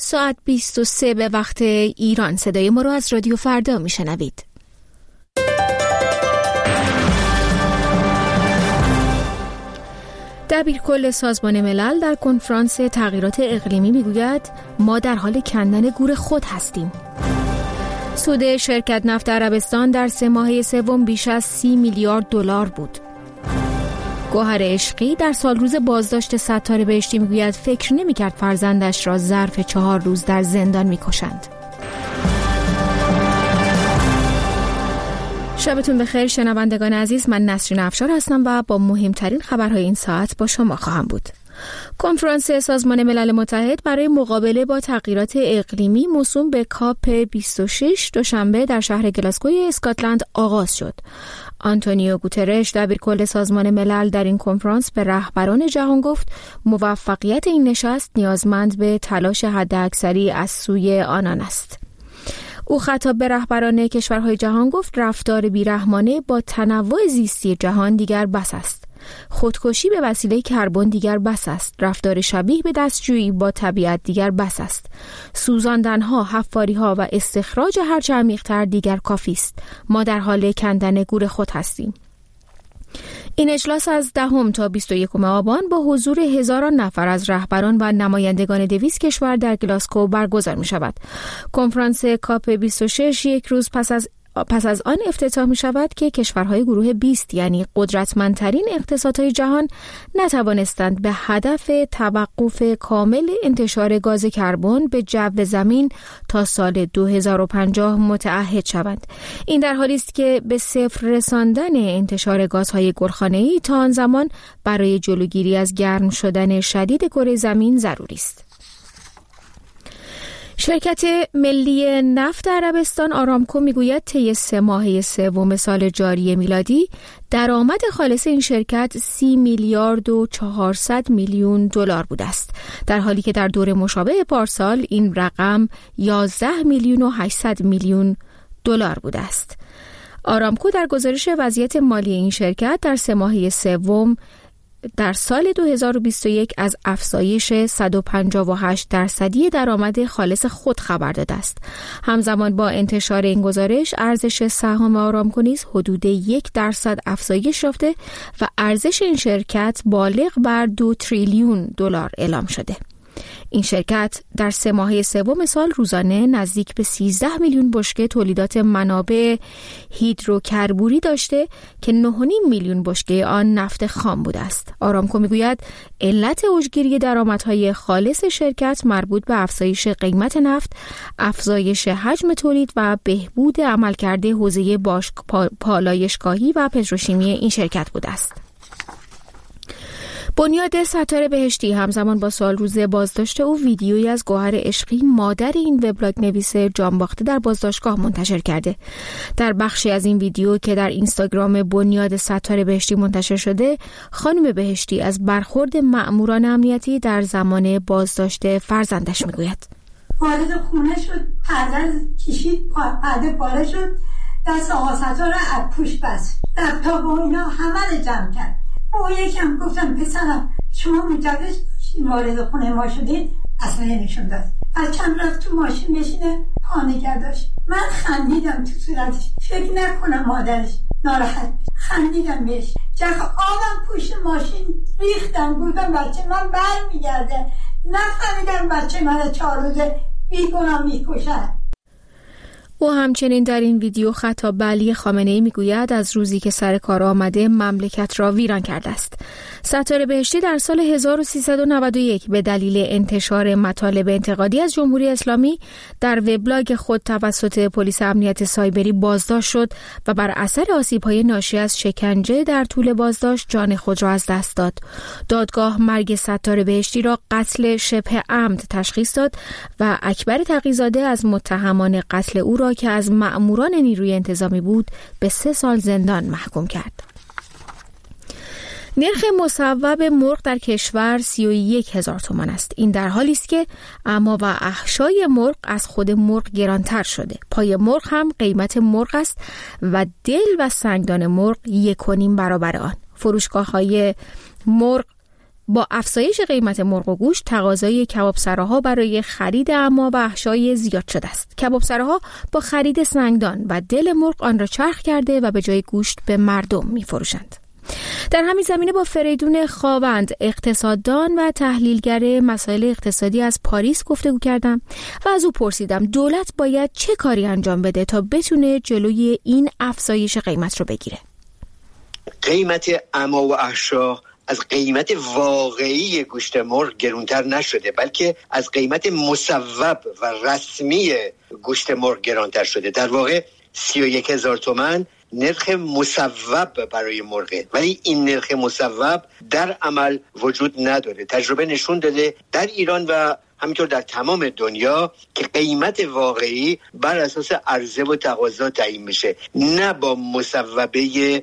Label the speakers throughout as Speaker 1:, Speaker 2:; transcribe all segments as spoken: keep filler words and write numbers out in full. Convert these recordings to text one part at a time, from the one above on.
Speaker 1: ساعت بیست و سه به وقت ایران. صدای ما رو از رادیو فردا میشنوید. دبیرکل سازمان ملل در کنفرانس تغییرات اقلیمی میگوید ما در حال کندن گور خود هستیم. سود شرکت نفت عربستان در سه ماهه سوم بیش از سی میلیارد دلار بود. گوهر عشقی در سال روز بازداشت ستاره بهشتی میگوید فکر نمی‌کرد فرزندش را ظرف چهار روز در زندان می‌کشند. شبتون بخیر شنوندگان عزیز، من نسرین افشار هستم و با مهمترین خبرهای این ساعت با شما خواهم بود. کنفرانس سازمان ملل متحد برای مقابله با تغییرات اقلیمی موسوم به کاپ بیست و شش دوشنبه در شهر گلاسگوی اسکاتلند آغاز شد. آنتونیو گوترش دبیرکل سازمان ملل در این کنفرانس به رهبران جهان گفت موفقیت این نشست نیازمند به تلاش حداکثری از سوی آنان است. او خطاب به رهبران کشورهای جهان گفت رفتار بیرحمانه با تنوع زیستی جهان دیگر بس است. خودکشی به وسیله کربن دیگر بس است. رفتار شبیه به دستجویی با طبیعت دیگر بس است. سوزاندنها، حفاریها و استخراج هرچه عمیق‌تر دیگر کافی است. ما در حال کندن گور خود هستیم. این اجلاس از دهم تا بیست و یکم آبان با حضور هزاران نفر از رهبران و نمایندگان دویست کشور در گلاسگو برگزار می شود. کنفرانس کاپ بیست و شش یک روز پس از پس از آن افتتاح می شود که کشورهای گروه بیست یعنی قدرتمندترین اقتصادهای جهان نتوانستند به هدف توقف کامل انتشار گاز کربن به جو زمین تا سال دو هزار و پنجاه متعهد شوند. این در حالی است که به صفر رساندن انتشار گازهای گلخانه‌ای تا آن زمان برای جلوگیری از گرم شدن شدید کره زمین ضروری است. شرکت ملی نفت عربستان آرامکو میگوید طی سه ماهه سوم سال جاری میلادی درآمد خالص این شرکت سی میلیارد و چهارصد میلیون دلار بوده است، در حالی که در دور مشابه پارسال این رقم یازده میلیون و هشتصد میلیون دلار بوده است. آرامکو در گزارش وضعیت مالی این شرکت در سه ماهه سوم در سال دو هزار و بیست و یک از افزایش صد و پنجاه و هشت درصدی درآمد خالص خود خبر داده است. همزمان با انتشار این گزارش ارزش سهام آرامکو نیز حدود یک درصد افزایش یافته و ارزش این شرکت بالغ بر دو تریلیون دلار اعلام شده. این شرکت در سه ماهه سوم سال روزانه نزدیک به سیزده میلیون بشکه تولیدات منابع هیدروکربوری داشته که نه و نیم میلیون بشکه آن نفت خام بوده است. آرامکو میگوید علت اوجگیری درآمدهای خالص شرکت مربوط به افزایش قیمت نفت، افزایش حجم تولید و بهبود عملکرد حوزه باش پالایشگاهی و پتروشیمی این شرکت بوده است. بنیاد ستاره بهشتی همزمان با سال روز بازداشت او ویدیویی از گوهر عشقی مادر این وبلاگ نویس جانباخته در بازداشتگاه منتشر کرده. در بخشی از این ویدیو که در اینستاگرام بنیاد ستاره بهشتی منتشر شده، خانم بهشتی از برخورد مأموران امنیتی در زمان بازداشت فرزندش میگوید.
Speaker 2: وارد خونه شد، پرده کشید، پرده پاره شد، دست آقا ستاره از پوش بست، لپتاپ و اینا همه رو جمع کرد. او یکم گفتم پسرم شما مجوز داشتین وارد خونه ما شدید؟ اصلا نشون داد. بچه‌م رفت تو ماشین بشینه پانیگر داشت. من خندیدم تو صورتش، فکر نکنم مادرش ناراحت. خندیدم بهش، جخ آبم پشت ماشین ریختم، گفتم بچه من بر میگرده. نفهمیدم بچه من چهار روزه بیگناه میکشن.
Speaker 1: او همچنین در این ویدیو خطاب به علی خامنه‌ای میگوید از روزی که سر کار آمده مملکت را ویران کرده است. ستاره بهشتی در سال هزار و سیصد و نود و یک به دلیل انتشار مطالب انتقادی از جمهوری اسلامی در وبلاگ خود توسط پلیس امنیت سایبری بازداشت شد و بر اثر آسیب‌های ناشی از شکنجه در طول بازداشت جان خود را از دست داد. دادگاه مرگ ستاره بهشتی را قتل شبه عمد تشخیص داد و اکبر تقی‌زاده از متهمان قتل او را که از مأموران نیروی انتظامی بود به سه سال زندان محکوم کرد. نرخ مصوب مرغ در کشور سی و یک هزار تومان است. این در حالی است که اما و احشای مرغ از خود مرغ گرانتر شده. پای مرغ هم قیمت مرغ است و دل و سنگدان مرغ یک و نیم برابر آن. فروشگاه‌های مرغ با افزایش قیمت مرغ و گوشت تقاضای کبابسراها برای خرید اما و احشای زیاد شده است. کبابسراها با خرید سنگدان و دل مرغ آن را چرخ کرده و به جای گوشت به مردم می‌فروشند. در همین زمینه با فریدون خاوند، اقتصاددان و تحلیلگر مسائل اقتصادی از پاریس گفتگو کردم و از او پرسیدم دولت باید چه کاری انجام بده تا بتونه جلوی این افزایش قیمت رو بگیره.
Speaker 3: قیمت اما و احشا از قیمت واقعی گوشت مرغ گرانتر نشده، بلکه از قیمت مصوب و رسمی گوشت مرغ گرانتر شده. در واقع سی و یک هزار تومان نرخ مصوب برای مرغه، ولی این نرخ مصوب در عمل وجود نداره. تجربه نشون داده در ایران و همینطور در تمام دنیا که قیمت واقعی بر اساس عرضه و تقاضا تعیین میشه، نه با مصوبه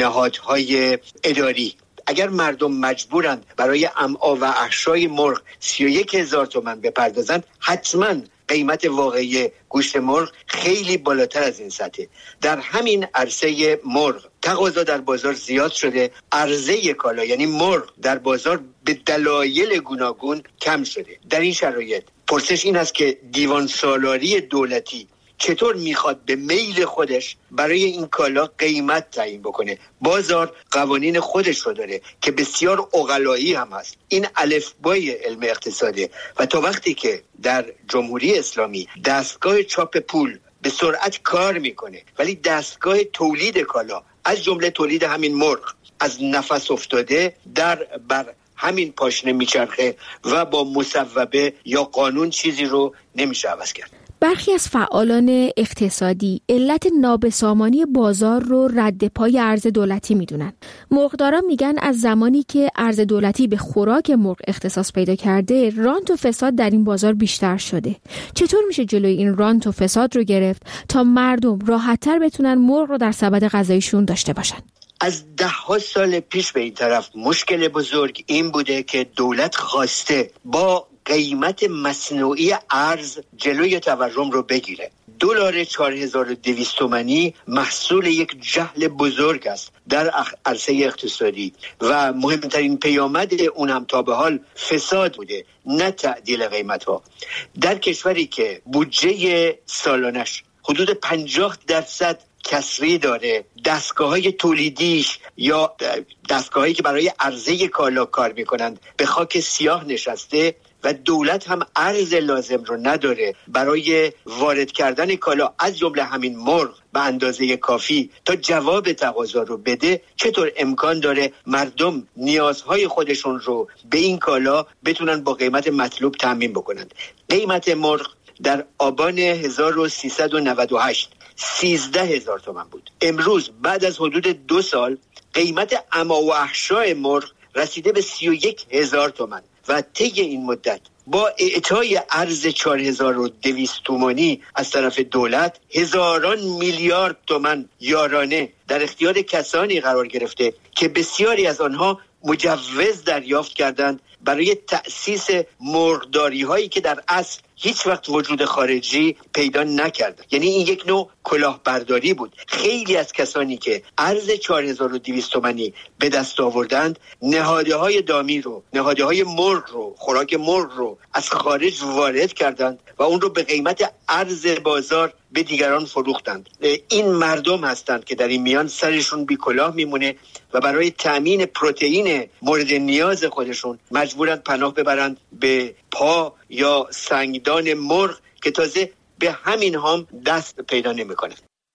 Speaker 3: نهادهای اداری. اگر مردم مجبورند برای امعا و احشای مرغ سی و یک هزار تومان بپردازند، حتما قیمت واقعی گوشت مرغ خیلی بالاتر از این سطحه. در همین عرصه مرغ تقاضا در بازار زیاد شده، عرضه کالا یعنی مرغ در بازار به دلایل گوناگون کم شده. در این شرایط پرسش این است که دیوان سالاری دولتی چطور میخواد به میل خودش برای این کالا قیمت تعیین بکنه؟ بازار قوانین خودش رو داره که بسیار عقلایی هم هست. این الفبای علم اقتصاده و تا وقتی که در جمهوری اسلامی دستگاه چاپ پول به سرعت کار میکنه ولی دستگاه تولید کالا از جمله تولید همین مرغ از نفس افتاده، در بر همین پاشنه میچرخه و با مصوبه یا قانون چیزی رو نمیشه عوض کرد.
Speaker 1: برخی از فعالان اقتصادی علت نابسامانی بازار رو رد پای ارز دولتی میدونن. مرغداران میگن از زمانی که ارز دولتی به خوراک مرغ اختصاص پیدا کرده، رانت و فساد در این بازار بیشتر شده. چطور میشه جلوی این رانت و فساد رو گرفت تا مردم راحت‌تر بتونن مرغ رو در سبد غذاییشون داشته باشن؟
Speaker 3: از ده ها سال پیش به این طرف مشکل بزرگ این بوده که دولت خواسته با قیمت مصنوعی ارز جلوی تورم رو بگیره. دلار چهار هزار و دویست تومانی محصول یک جهل بزرگ است در عرصه اقتصادی و مهمترین پیامد اون هم تا به حال فساد بوده، نه تعدیل قیمت ها. در کشوری که بودجه سالانش حدود پنجاه درصد کسری داره، دستگاه‌های تولیدیش یا دستگاهایی که برای عرضه کالا کار میکنند به خاک سیاه نشسته و دولت هم ارز لازم رو نداره برای وارد کردن کالا از جمله همین مرغ به اندازه کافی تا جواب تقاضا رو بده، چطور امکان داره مردم نیازهای خودشون رو به این کالا بتونن با قیمت مطلوب تامین بکنند؟ قیمت مرغ در آبان هزار و سیصد و نود و هشت سیزده هزار تومان بود. امروز بعد از حدود دو سال قیمت اما و احشای مرغ رسیده به سی و یک هزار تومان و طی این مدت با اعطای ارز چهار هزار و دویست تومانی از طرف دولت هزاران میلیارد تومان یارانه در اختیار کسانی قرار گرفته که بسیاری از آنها مجوز دریافت کردند برای تأسیس مرغداری هایی که در اصل هیچ وقت وجود خارجی پیدا نکرد. یعنی این یک نوع کلاهبرداری بود. خیلی از کسانی که ارز چهار هزار و دویست تومانی به دست آوردند نهاده های دامی رو، نهاده های مرغ رو، خوراک مرغ رو از خارج وارد کردند و اون رو به قیمت ارز بازار به دیگران فروختند. این مردم هستند که در این میان سرشون بی کلاه میمونه و برای تامین پروتئین مورد نیاز خودشون مجبورند پناه ببرند به پا یا سنگدان مرغ که تازه به همین هم دست پیدا نمی‌کنه.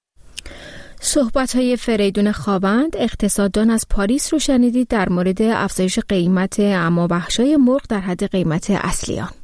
Speaker 1: صحبت‌های فریدون خاوند، اقتصاددان از پاریس رو شنیدید در مورد افزایش قیمت اما بخشای مرغ در حد قیمت اصلی آن.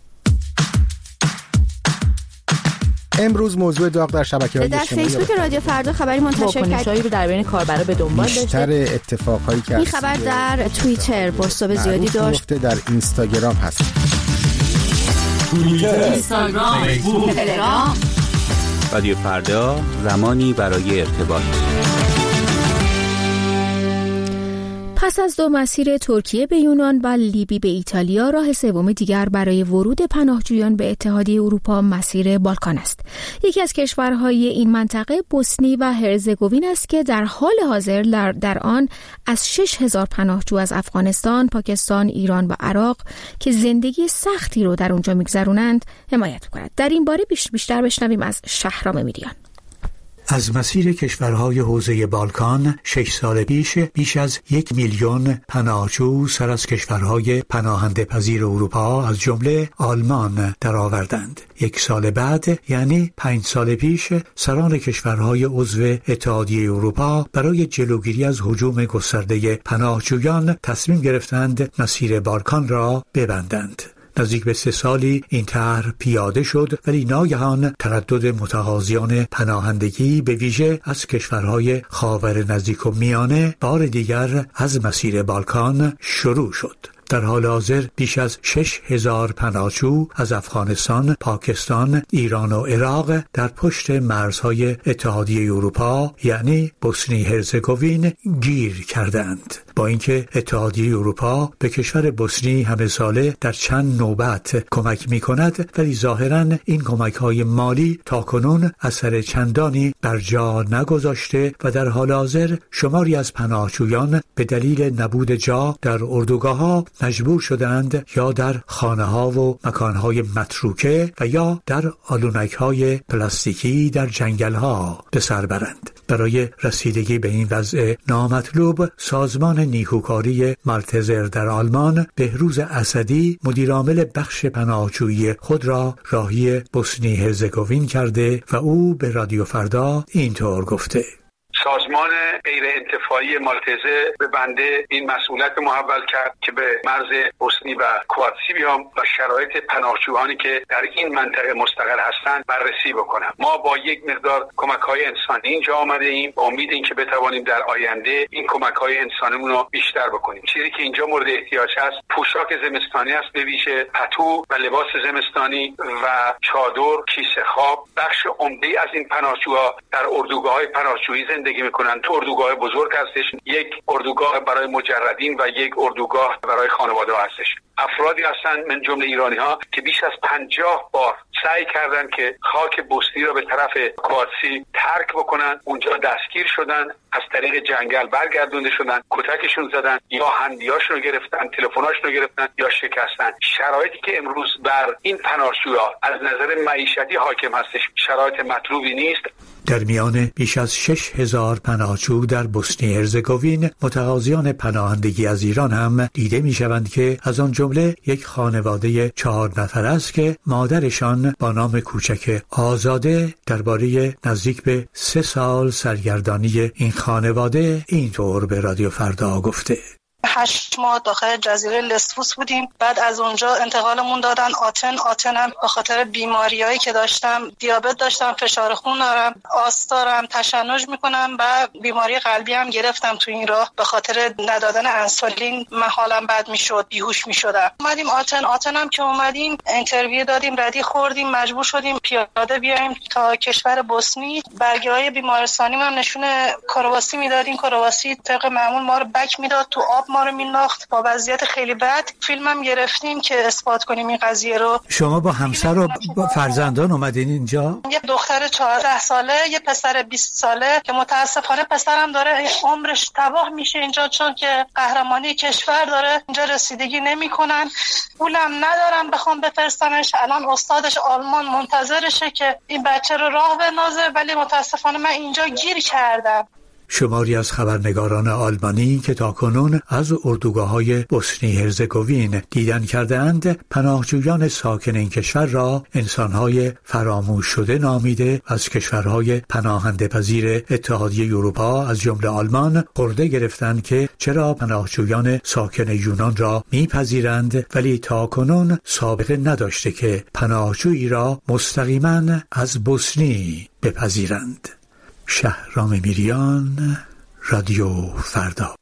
Speaker 4: امروز موضوع داغ در شبکه‌های
Speaker 1: اجتماعی در فیسبوک رادیو فردا خبری منتشر کرد رو در بین کاربرا به دنبال داشته.
Speaker 4: بیشتر اتفاقایی که
Speaker 1: این خبر در توییتر بازتاب زیادی داشت.
Speaker 4: در اینستاگرام هست.
Speaker 5: توییتر، اینستاگرام، فیسبوک، تلگرام. رادیو فردا، زمانی برای ارتباط.
Speaker 1: پس از دو مسیر ترکیه به یونان و لیبی به ایتالیا، راه سوم دیگر برای ورود پناهجویان به اتحادیه اروپا مسیر بالکان است. یکی از کشورهای این منطقه بوسنی و هرزگوین است که در حال حاضر در, در آن از شش هزار پناهجو از افغانستان، پاکستان، ایران و عراق که زندگی سختی رو در اونجا میگذرونند حمایت می‌کند. در این باره بیشتر بشنویم از شهرام میریان.
Speaker 6: از مسیر کشورهای حوزه بالکان شش سال پیش بیش از یک میلیون پناهجو سر از کشورهای پناهنده پذیر اروپا از جمله آلمان درآوردند. یک سال بعد یعنی پنج سال پیش سران کشورهای عضو اتحادیه اروپا برای جلوگیری از هجوم گسترده پناهجویان تصمیم گرفتند مسیر بالکان را ببندند. نزدیک به سه سالی این طرح پیاده شد، ولی ناگهان تردد متقاضیان پناهندگی به ویژه از کشورهای خاور نزدیک و میانه بار دیگر از مسیر بالکان شروع شد. در حال حاضر بیش از شش هزار پناهجو از افغانستان، پاکستان، ایران و عراق در پشت مرزهای اتحادیه اروپا یعنی بوسنی هرزگوین گیر کردند. با اینکه اتحادیه اروپا به کشور بوسنی همه ساله در چند نوبت کمک می کند، ولی ظاهراً این کمک های مالی تاکنون اثر چندانی بر جا نگذاشته و در حال حاضر شماری از پناهجویان به دلیل نبود جا در اردوگاه ها مجبور شدند یا در خانه ها و مکان های متروکه و یا در آلونک های پلاستیکی در جنگل ها به سر برند. برای رسیدگی به این وضع نامطلوب، سازمان نیکوکاری مالتزر در آلمان بهروز اسدی مدیرعامل بخش پناهجویی خود را راهی بوسنی هرزگوین کرده و او به رادیو فردا اینطور گفته:
Speaker 7: سازمان غیر انتفاعی مالتزه به بنده این مسئولیت محول کرد که به مرز بوسنی و کرواتسی بیام و شرایط پناهجویانی که در این منطقه مستقر هستند بررسی بکنم. ما با یک مقدار کمک‌های انسانی اینجا آمده ایم با امید اینکه بتوانیم در آینده این کمک‌های انسانیمون رو بیشتر بکنیم. چیزی که اینجا مورد احتیاج هست پوشاک زمستانی است، به ویژه پتو و لباس زمستانی و چادر، کیسه خواب. بخش عمده‌ای از این پناهجوها در اردوگاه‌های پناهجویی زندگی میکنن. تو اردوگاه بزرگ هستش، یک اردوگاه برای مجردین و یک اردوگاه برای خانواده هستش. افرادی هستن من جمله ایرانی ها که بیش از پنجاه بار سعی کردن که خاک بوسنی را به طرف کرواتسی ترک بکنن، اونجا دستگیر شدن، از طریق جنگل برگردونده شدن، کتکشون زدن یا هندیاشون رو گرفتن، تلفناشون رو گرفتن یا شکستن. شرایطی که امروز بر این پناهجوها از نظر معیشتی حاکم هستش شرایط مطلوبی نیست.
Speaker 6: در میان بیش از شش هزار پناهجو در بوسنی هرزگوین متقاضیان پناهندگی از ایران هم دیده می شوند که از آن جمله یک خانواده چهار نفر است که مادرشان با نام کوچک آزاده درباره نزدیک به سه سال سرگردانی این خانواده اینطور به رادیو فردا گفته:
Speaker 8: هشت ماه داخل جزیره لسبوس بودیم. بعد از اونجا انتقالمون دادن آتن. آتنم به خاطر بیماریایی که داشتم، دیابت داشتم، فشار خون دارم، آس دارم، تشنج میکنم و بیماری قلبی هم گرفتم تو این راه. به خاطر ندادن انسولین من حالم بد میشد، بیهوش میشدم. اومدیم آتن. آتنم که اومدیم اینترویو دادیم، ردی خوردیم، مجبور شدیم پیاده بیایم تا کشور بوسنی. برگه‌های بیمارستانی هم نشون کرواسی میدادیم. کرواسی طبق معمول ما رو بک میداد، تو آب ما رو مینداخت با وضعیت خیلی بد. فیلمم گرفتیم که اثبات کنیم این قضیه رو.
Speaker 6: شما با همسر و با فرزندان اومدین اینجا؟
Speaker 8: یه دختر چهارده ساله، یه پسر بیست ساله که متاسفانه پسرم داره عمرش تباه میشه اینجا، چون که قهرمانی کشور داره اینجا رسیدگی نمیکنن. پولم ندارم بخوام بفرستمش. الان استادش آلمان منتظرشه که این بچه رو راه بندازه، ولی متاسفانه من اینجا گیر کردم.
Speaker 6: شماری از خبرنگاران آلمانی که تاکنون از اردوگاه‌های بوسنی هرزگوین دیدن کردند، پناهجویان ساکن این کشور را انسان‌های فراموش شده نامیده، از کشورهای پناهنده پذیر اتحادیه اروپا از جمله آلمان خورده گرفتند که چرا پناهجویان ساکن یونان را میپذیرند ولی تاکنون سابقه نداشته که پناهجویی را مستقیما از بوسنی بپذیرند. شهرام میریان، رادیو فردا.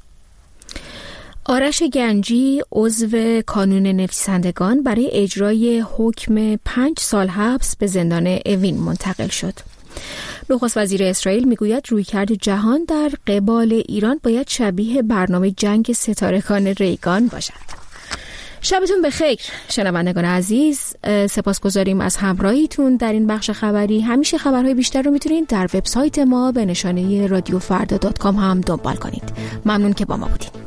Speaker 1: آرش گنجی عضو کانون نویسندگان برای اجرای حکم پنج سال حبس به زندان اوین منتقل شد. نخست وزیر اسرائیل میگوید رویکرد جهان در قبال ایران باید شبیه برنامه جنگ ستارگان ریگان باشد. شبتون بخیر شنوندگان عزیز، سپاسگزاریم از همراهیتون در این بخش خبری. همیشه خبرهای بیشتر رو میتونید در وبسایت ما به نشانه رادیو فردا دات کام هم دنبال کنید. ممنون که با ما بودید.